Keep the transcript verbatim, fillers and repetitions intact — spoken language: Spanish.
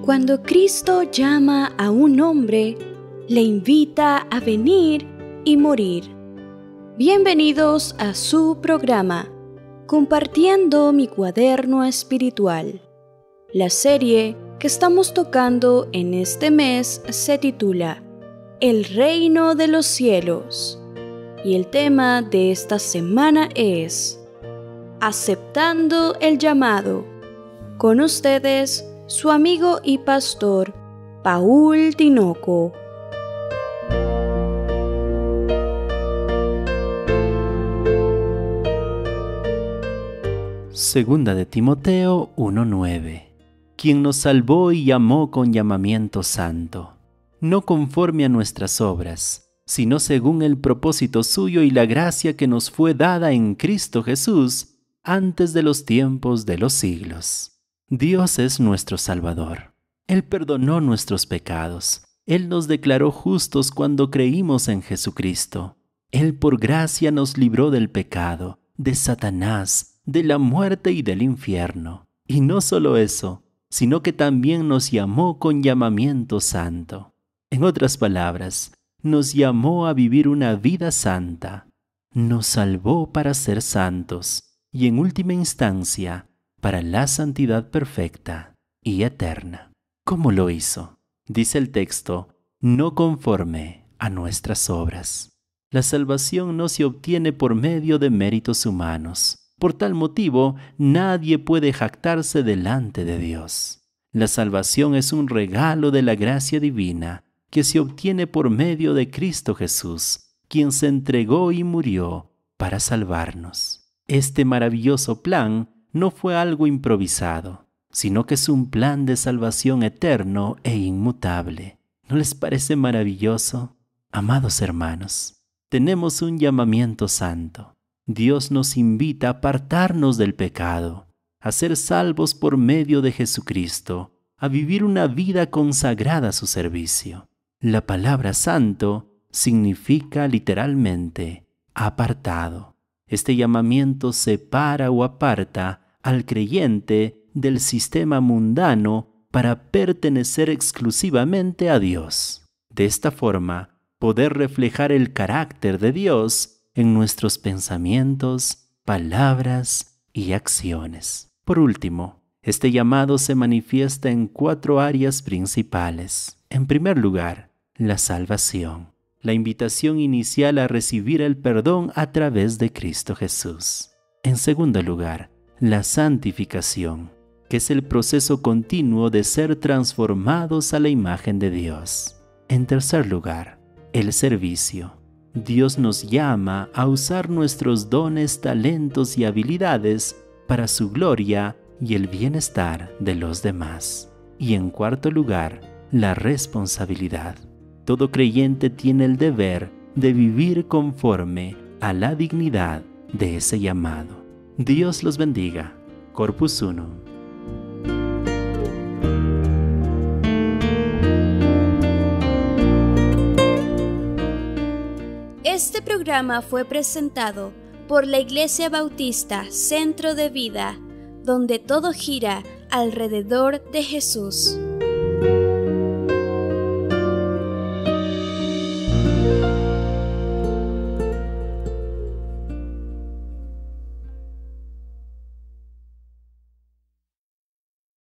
Cuando Cristo llama a un hombre, le invita a venir y morir. Bienvenidos a su programa, Compartiendo mi cuaderno espiritual. La serie que estamos tocando en este mes se titula El reino de los cielos. Y el tema de esta semana es Aceptando el llamado. Con ustedes, su amigo y pastor, Paul Tinoco. Segunda de Timoteo uno nueve. Quien nos salvó y llamó con llamamiento santo, no conforme a nuestras obras, sino según el propósito suyo y la gracia que nos fue dada en Cristo Jesús antes de los tiempos de los siglos. Dios es nuestro Salvador. Él perdonó nuestros pecados. Él nos declaró justos cuando creímos en Jesucristo. Él por gracia nos libró del pecado, de Satanás, de la muerte y del infierno. Y no solo eso, sino que también nos llamó con llamamiento santo. En otras palabras, nos llamó a vivir una vida santa. Nos salvó para ser santos y en última instancia, para la santidad perfecta y eterna. ¿Cómo lo hizo? Dice el texto, no conforme a nuestras obras. La salvación no se obtiene por medio de méritos humanos. Por tal motivo, nadie puede jactarse delante de Dios. La salvación es un regalo de la gracia divina que se obtiene por medio de Cristo Jesús, quien se entregó y murió para salvarnos. Este maravilloso plan no fue algo improvisado, sino que es un plan de salvación eterno e inmutable. ¿No les parece maravilloso? Amados hermanos, tenemos un llamamiento santo. Dios nos invita a apartarnos del pecado, a ser salvos por medio de Jesucristo, a vivir una vida consagrada a su servicio. La palabra santo significa literalmente apartado. Este llamamiento separa o aparta al creyente del sistema mundano para pertenecer exclusivamente a Dios. De esta forma, poder reflejar el carácter de Dios en nuestros pensamientos, palabras y acciones. Por último, este llamado se manifiesta en cuatro áreas principales. En primer lugar, la salvación, la invitación inicial a recibir el perdón a través de Cristo Jesús. En segundo lugar, la santificación, que es el proceso continuo de ser transformados a la imagen de Dios. En tercer lugar, el servicio. Dios nos llama a usar nuestros dones, talentos y habilidades para su gloria y el bienestar de los demás. Y en cuarto lugar, la responsabilidad. Todo creyente tiene el deber de vivir conforme a la dignidad de ese llamado. Dios los bendiga. Corpus Unum. Este programa fue presentado por la Iglesia Bautista Centro de Vida, donde todo gira alrededor de Jesús.